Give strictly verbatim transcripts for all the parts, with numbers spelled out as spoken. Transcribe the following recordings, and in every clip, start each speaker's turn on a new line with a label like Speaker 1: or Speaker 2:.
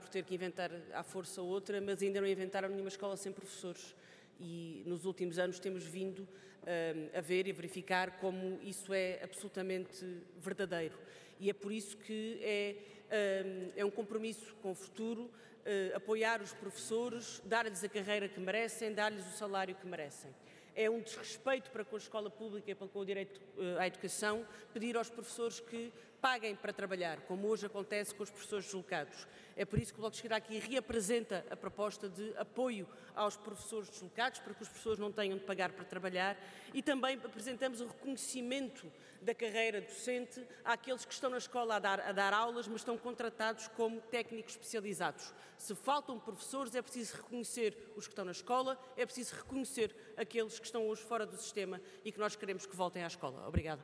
Speaker 1: por ter que inventar à força outra, mas ainda não inventaram nenhuma escola sem professores. E nos últimos anos temos vindo uh, a ver e a verificar como isso é absolutamente verdadeiro. E é por isso que é, uh, é um compromisso com o futuro, uh, apoiar os professores, dar-lhes a carreira que merecem, dar-lhes o salário que merecem. É um desrespeito para com a escola pública e para com o direito uh, à educação pedir aos professores que paguem para trabalhar, como hoje acontece com os professores deslocados. É por isso que o Bloco de Esquerda aqui reapresenta a proposta de apoio aos professores deslocados, para que os professores não tenham de pagar para trabalhar, e também apresentamos o reconhecimento da carreira docente àqueles que estão na escola a dar, a dar aulas, mas estão contratados como técnicos especializados. Se faltam professores, é preciso reconhecer os que estão na escola, é preciso reconhecer aqueles que estão hoje fora do sistema e que nós queremos que voltem à escola. Obrigada.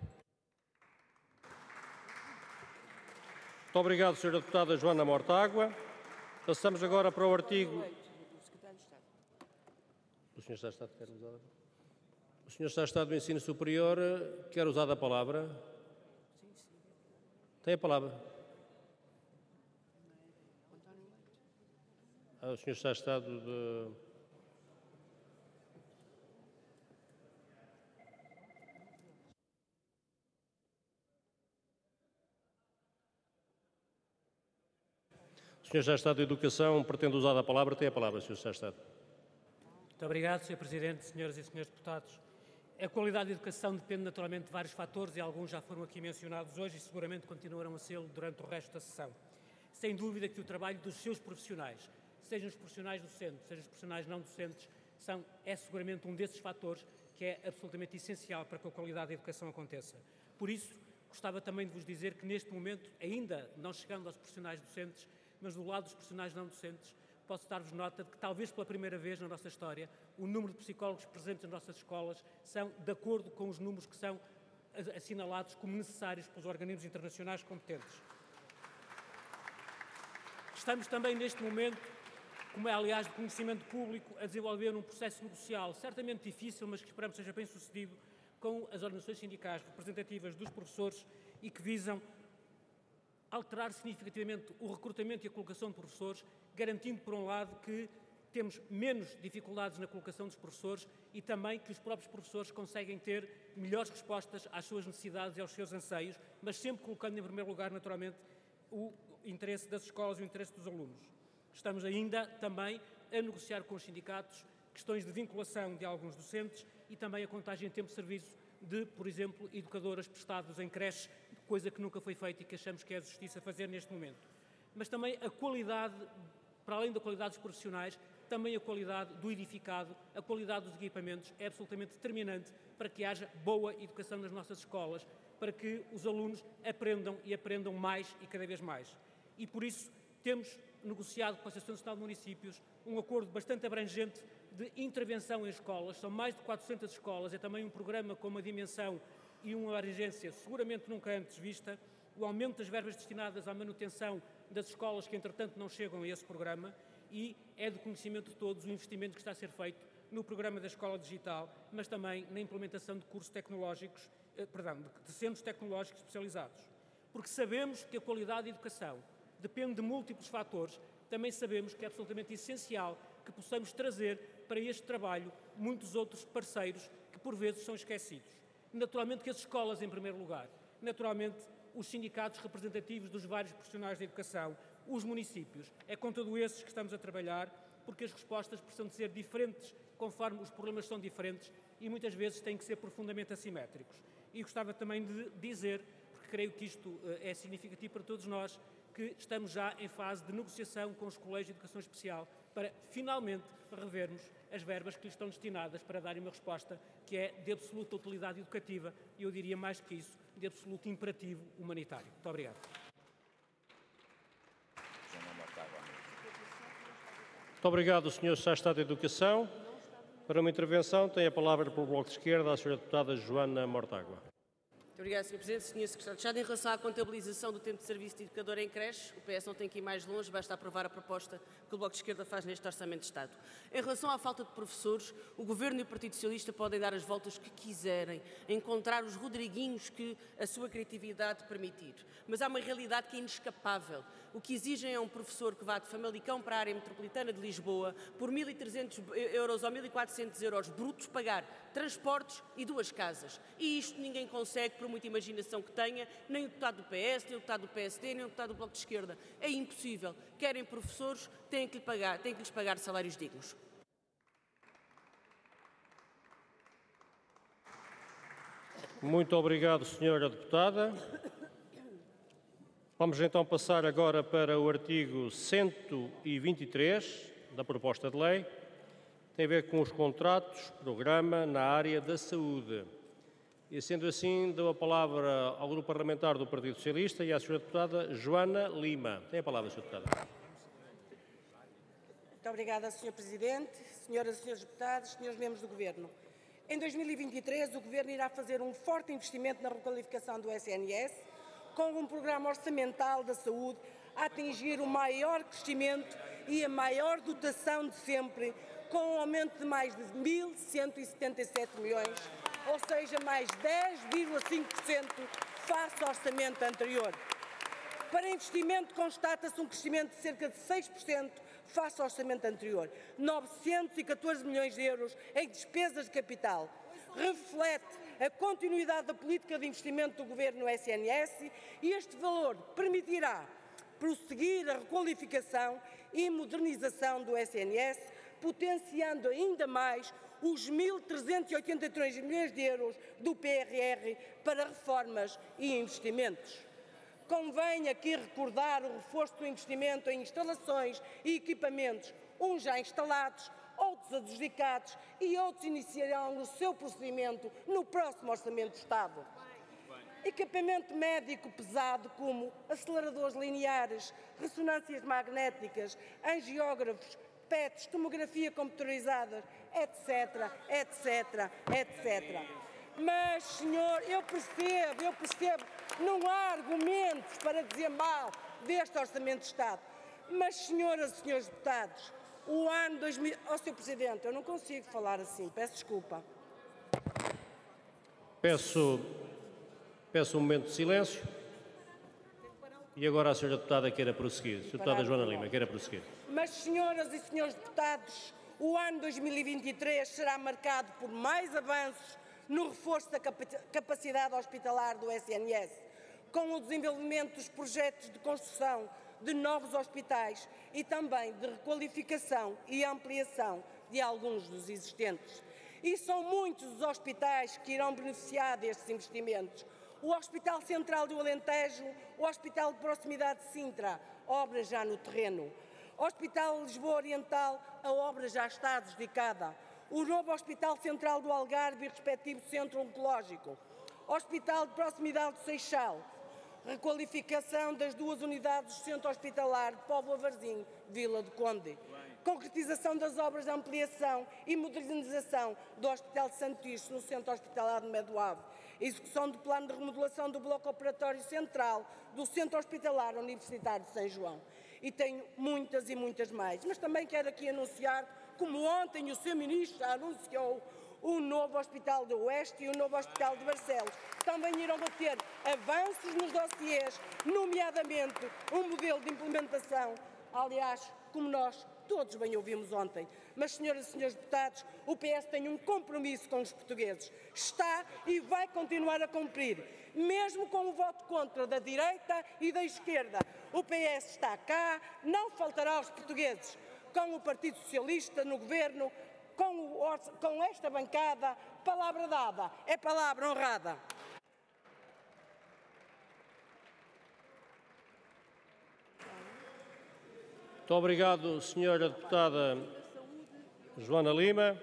Speaker 2: Muito obrigado, senhora Deputada Joana Mortágua. Passamos agora para o artigo... O senhor Secretário de Estado quer usar? O senhor Secretário de Estado do Ensino Superior quer usar a palavra? Tem a palavra. Ah, o senhor Secretário de Estado de... O senhor já está de Educação, pretende usar a palavra, tem a palavra, senhor já está.
Speaker 3: Muito obrigado, senhor Presidente, senhoras e senhores deputados. A qualidade da educação depende naturalmente de vários fatores e alguns já foram aqui mencionados hoje e seguramente continuarão a ser durante o resto da sessão. Sem dúvida que o trabalho dos seus profissionais, sejam os profissionais docentes, sejam os profissionais não docentes, são, é seguramente um desses fatores que é absolutamente essencial para que a qualidade da educação aconteça. Por isso, gostava também de vos dizer que neste momento, ainda não chegando aos profissionais docentes, mas do lado dos profissionais não docentes, posso dar-vos nota de que talvez pela primeira vez na nossa história o número de psicólogos presentes nas nossas escolas são de acordo com os números que são assinalados como necessários pelos organismos internacionais competentes. Estamos também neste momento, como é aliás de conhecimento público, a desenvolver um processo negocial certamente difícil, mas que esperamos seja bem sucedido, com as organizações sindicais representativas dos professores e que visam alterar significativamente o recrutamento e a colocação de professores, garantindo, por um lado, que temos menos dificuldades na colocação dos professores e também que os próprios professores conseguem ter melhores respostas às suas necessidades e aos seus anseios, mas sempre colocando em primeiro lugar, naturalmente, o interesse das escolas e o interesse dos alunos. Estamos ainda também a negociar com os sindicatos questões de vinculação de alguns docentes e também a contagem em tempo de serviço de, por exemplo, educadoras prestadas em creches, coisa que nunca foi feita e que achamos que é a justiça fazer neste momento. Mas também a qualidade, para além da qualidade dos profissionais, também a qualidade do edificado, a qualidade dos equipamentos é absolutamente determinante para que haja boa educação nas nossas escolas, para que os alunos aprendam e aprendam mais e cada vez mais. E por isso temos negociado com a Associação Nacional de Municípios um acordo bastante abrangente de intervenção em escolas. São mais de quatrocentas escolas, é também um programa com uma dimensão e uma abrangência seguramente nunca antes vista. O aumento das verbas destinadas à manutenção das escolas que, entretanto, não chegam a esse programa, e é do conhecimento de todos o investimento que está a ser feito no programa da Escola Digital, mas também na implementação de cursos tecnológicos, eh, perdão, de centros tecnológicos especializados. Porque sabemos que a qualidade da educação depende de múltiplos fatores, também sabemos que é absolutamente essencial que possamos trazer para este trabalho muitos outros parceiros que, por vezes, são esquecidos. Naturalmente que as escolas, em primeiro lugar, naturalmente os sindicatos representativos dos vários profissionais da educação, os municípios. É com todos esses que estamos a trabalhar, porque as respostas precisam de ser diferentes conforme os problemas são diferentes e muitas vezes têm que ser profundamente assimétricos. E gostava também de dizer, porque creio que isto é significativo para todos nós, que estamos já em fase de negociação com os colégios de educação especial para finalmente revermos as verbas que lhes estão destinadas para darem uma resposta que é de absoluta utilidade educativa e, eu diria mais que isso, de absoluto imperativo humanitário. Muito obrigado.
Speaker 2: Muito obrigado, senhor Secretário de Estado da Educação. Para uma intervenção tem a palavra pelo Bloco de Esquerda a senhora Deputada Joana Mortágua.
Speaker 1: Muito obrigada, senhor Presidente. senhor Secretário de Estado, em relação à contabilização do tempo de serviço de educador em creche, o P S não tem que ir mais longe, basta aprovar a proposta que o Bloco de Esquerda faz neste Orçamento de Estado. Em relação à falta de professores, o Governo e o Partido Socialista podem dar as voltas que quiserem, encontrar os Rodriguinhos que a sua criatividade permitir. Mas há uma realidade que é inescapável. O que exigem é um professor que vá de Famalicão para a área metropolitana de Lisboa, por mil e trezentos euros ou mil e quatrocentos euros brutos, pagar transportes e duas casas. E isto ninguém consegue, por muita imaginação que tenha, nem o deputado do P S, nem o deputado do P S D, nem o deputado do Bloco de Esquerda. É impossível. Querem professores, têm que, lhe pagar, têm que lhes pagar salários dignos.
Speaker 2: Muito obrigado, senhora deputada. Vamos então passar agora para o artigo cento e vinte e três da proposta de lei. Tem a ver com os contratos, programa na área da saúde. E, sendo assim, dou a palavra ao Grupo Parlamentar do Partido Socialista e à senhora deputada Joana Lima. Tem a palavra, senhora deputada.
Speaker 4: Muito obrigada, senhor Presidente, senhoras e senhores deputados, senhores membros do Governo. Em dois mil e vinte e três, o Governo irá fazer um forte investimento na requalificação do S N S, com um programa orçamental da saúde a atingir o maior crescimento e a maior dotação de sempre, com um aumento de mais de mil cento e setenta e sete milhões, ou seja, mais dez vírgula cinco por cento face ao orçamento anterior. Para investimento, constata-se um crescimento de cerca de seis por cento face ao orçamento anterior, novecentos e catorze milhões de euros em despesas de capital. Reflete a continuidade da política de investimento do Governo no S N S e este valor permitirá prosseguir a requalificação e modernização do S N S, potenciando ainda mais os mil trezentos e oitenta e três milhões de euros do P R R para reformas e investimentos. Convém aqui recordar o reforço do investimento em instalações e equipamentos, uns já instalados, outros adjudicados e outros iniciarão o seu procedimento no próximo Orçamento de Estado. Equipamento médico pesado como aceleradores lineares, ressonâncias magnéticas, angiógrafos, P E Ts, tomografia computadorizada, etc, etc, etcétera. Mas, senhor, eu percebo, eu percebo, não há argumentos para dizer mal deste Orçamento de Estado. Mas, senhoras e senhores deputados, o ano dois mil... Oh, senhor Presidente, eu não consigo falar assim, peço desculpa.
Speaker 2: Peço, peço um momento de silêncio. E agora a senhora deputada queira prosseguir. Senhora deputada Joana Lima, queira prosseguir.
Speaker 4: Mas, senhoras e senhores deputados, o ano dois mil e vinte e três será marcado por mais avanços no reforço da capacidade hospitalar do S N S, com o desenvolvimento dos projetos de construção de novos hospitais e também de requalificação e ampliação de alguns dos existentes. E são muitos os hospitais que irão beneficiar destes investimentos. O Hospital Central do Alentejo, o Hospital de Proximidade de Sintra, obra já no terreno. Hospital Lisboa Oriental, a obra já está adjudicada. O novo Hospital Central do Algarve e respectivo Centro Oncológico. Hospital de Proximidade do Seixal. Requalificação das duas unidades do Centro Hospitalar de Póvoa Varzim, Vila do Conde. Concretização das obras de ampliação e modernização do Hospital de Santo Tirso no Centro Hospitalar de Medoave. Execução do plano de remodelação do Bloco Operatório Central do Centro Hospitalar Universitário de São João. E tenho muitas e muitas mais. Mas também quero aqui anunciar, como ontem o senhor Ministro já anunciou, o novo Hospital do Oeste e o novo Hospital de Barcelos. Também irão ter avanços nos dossiês, nomeadamente um modelo de implementação, aliás, como nós todos bem ouvimos ontem. Mas, senhoras e senhores deputados, o P S tem um compromisso com os portugueses. Está e vai continuar a cumprir, mesmo com o voto contra da direita e da esquerda. O P S está cá, não faltará aos portugueses. Com o Partido Socialista no governo, com, o, com esta bancada, palavra dada é palavra honrada.
Speaker 2: Muito obrigado, senhora deputada Joana Lima.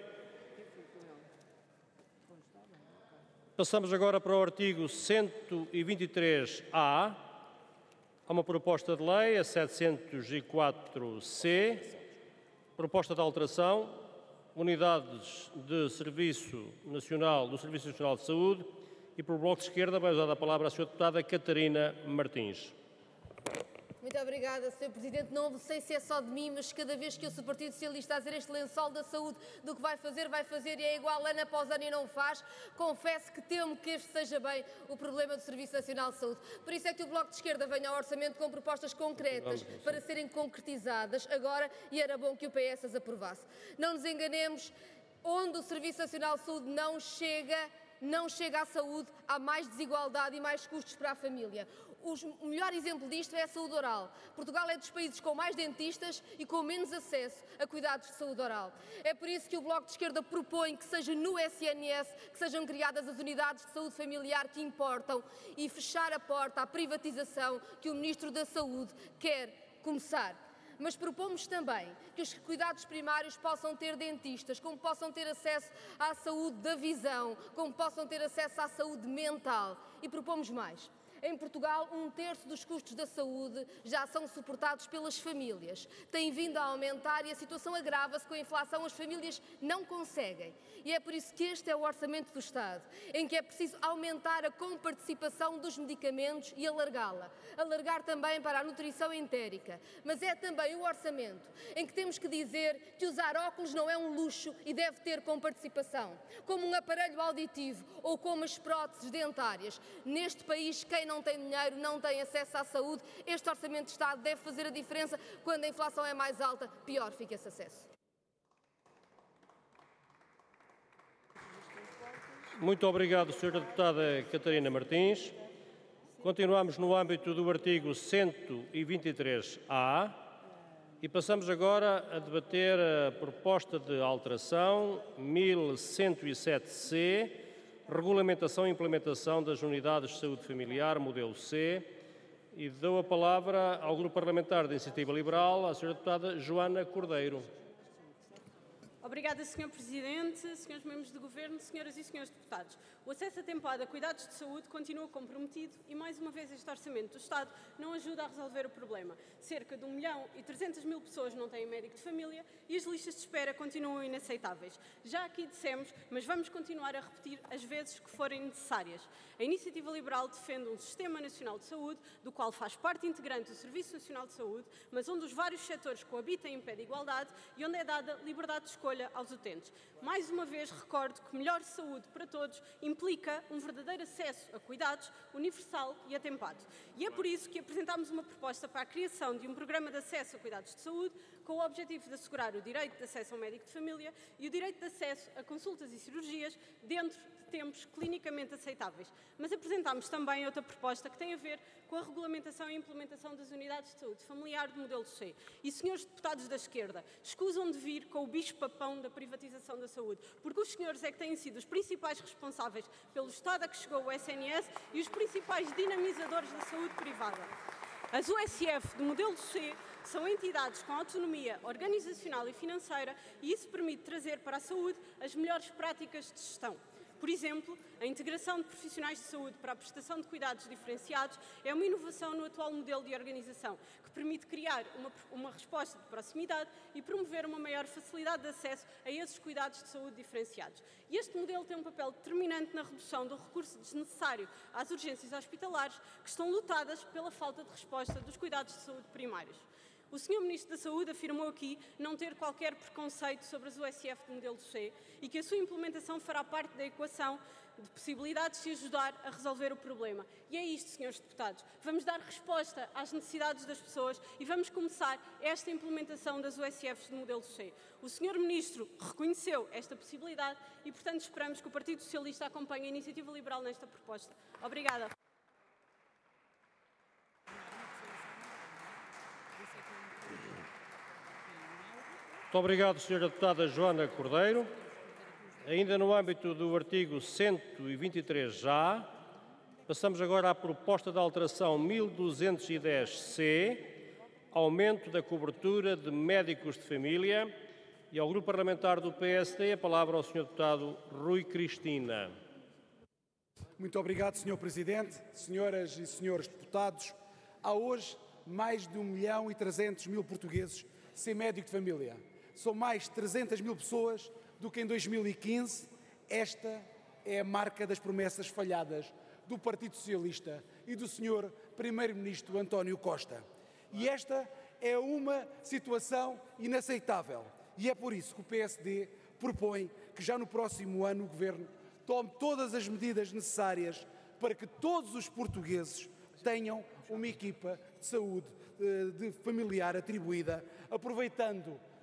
Speaker 2: Passamos agora para o artigo cento e vinte e três A. Há uma proposta de lei, a setecentos e quatro C, proposta de alteração, unidades de Serviço Nacional, do Serviço Nacional de Saúde E por Bloco de Esquerda vai usar a palavra a senhora deputada Catarina Martins.
Speaker 5: Muito obrigada, senhor Presidente. Não sei se é só de mim, mas cada vez que ouço o Partido Socialista a dizer este lençol da saúde do que vai fazer, vai fazer e é igual ano após ano e não faz, confesso que temo que este seja bem o problema do Serviço Nacional de Saúde. Por isso é que o Bloco de Esquerda vem ao orçamento com propostas concretas para serem concretizadas agora e era bom que o P S as aprovasse. Não nos enganemos, onde o Serviço Nacional de Saúde não chega, não chega à saúde, há mais desigualdade e mais custos para a família. O melhor exemplo disto é a saúde oral. Portugal é dos países com mais dentistas e com menos acesso a cuidados de saúde oral. É por isso que o Bloco de Esquerda propõe que seja no S N S que sejam criadas as unidades de saúde familiar que importam e fechar a porta à privatização que o Ministro da Saúde quer começar. Mas propomos também que os cuidados primários possam ter dentistas, como possam ter acesso à saúde da visão, como possam ter acesso à saúde mental. E propomos mais. Em Portugal, um terço dos custos da saúde já são suportados pelas famílias. Tem vindo a aumentar e a situação agrava-se com a inflação. As famílias não conseguem. E é por isso que este é o Orçamento do Estado, em que é preciso aumentar a comparticipação dos medicamentos e alargá-la. Alargar também para a nutrição entérica. Mas é também o orçamento em que temos que dizer que usar óculos não é um luxo e deve ter comparticipação. Como um aparelho auditivo ou como as próteses dentárias. Neste país, quem não tem dinheiro não tem acesso à saúde. Este Orçamento de Estado deve fazer a diferença. Quando a inflação é mais alta, pior fica esse acesso.
Speaker 2: Muito obrigado, senhora deputada Catarina Martins. Continuamos no âmbito do artigo cento e vinte e três A e passamos agora a debater a proposta de alteração mil cento e sete C, Regulamentação e Implementação das Unidades de Saúde Familiar, modelo C, e dou a palavra ao Grupo Parlamentar da Iniciativa Liberal, à senhora deputada Joana Cordeiro.
Speaker 6: Obrigada, senhor Presidente, senhores membros do Governo, senhoras e senhores deputados. O acesso atempoado a cuidados de saúde continua comprometido e, mais uma vez, este Orçamento do Estado não ajuda a resolver o problema. Cerca de um milhão e trezentas mil pessoas não têm médico de família e as listas de espera continuam inaceitáveis. Já aqui dissemos, mas vamos continuar a repetir as vezes que forem necessárias. A Iniciativa Liberal defende um Sistema Nacional de Saúde, do qual faz parte integrante o Serviço Nacional de Saúde, mas onde os vários setores coabitam em pé de igualdade e onde é dada liberdade de escolha aos utentes. Mais uma vez recordo que melhor saúde para todos implica um verdadeiro acesso a cuidados universal e atempado. E é por isso que apresentámos uma proposta para a criação de um programa de acesso a cuidados de saúde com o objetivo de assegurar o direito de acesso ao médico de família e o direito de acesso a consultas e cirurgias dentro de tempos clinicamente aceitáveis. Mas apresentámos também outra proposta que tem a ver com a regulamentação e implementação das unidades de saúde familiar do modelo C. E, senhores deputados da esquerda, escusam de vir com o bicho-papão da privatização da saúde, porque os senhores é que têm sido os principais responsáveis pelo estado a que chegou o S N S e os principais dinamizadores da saúde privada. As U S F do modelo C são entidades com autonomia organizacional e financeira e isso permite trazer para a saúde as melhores práticas de gestão. Por exemplo, a integração de profissionais de saúde para a prestação de cuidados diferenciados é uma inovação no atual modelo de organização, que permite criar uma, uma resposta de proximidade e promover uma maior facilidade de acesso a esses cuidados de saúde diferenciados. E este modelo tem um papel determinante na redução do recurso desnecessário às urgências hospitalares, que estão lotadas pela falta de resposta dos cuidados de saúde primários. O senhor Ministro da Saúde afirmou aqui não ter qualquer preconceito sobre as U S F do modelo C e que a sua implementação fará parte da equação de possibilidades de ajudar a resolver o problema. E é isto, senhores deputados. Vamos dar resposta às necessidades das pessoas e vamos começar esta implementação das U S Fs do modelo C. O senhor Ministro reconheceu esta possibilidade e, portanto, esperamos que o Partido Socialista acompanhe a Iniciativa Liberal nesta proposta. Obrigada.
Speaker 2: Muito obrigado, senhora deputada Joana Cordeiro. Ainda no âmbito do artigo cento e vinte e três A, passamos agora à proposta de alteração mil duzentos e dez C, aumento da cobertura de médicos de família, e ao Grupo Parlamentar do P S D a palavra ao senhor deputado Rui Cristina.
Speaker 7: Muito obrigado, senhor Presidente, senhoras e senhores deputados. Há hoje mais de um milhão e trezentos mil portugueses sem médico de família. São mais de trezentas mil pessoas do que em dois mil e quinze. Esta é a marca das promessas falhadas do Partido Socialista e do senhor Primeiro-Ministro António Costa. E esta é uma situação inaceitável. E é por isso que o P S D propõe que já no próximo ano o Governo tome todas as medidas necessárias para que todos os portugueses tenham uma equipa de saúde de familiar atribuída, aproveitando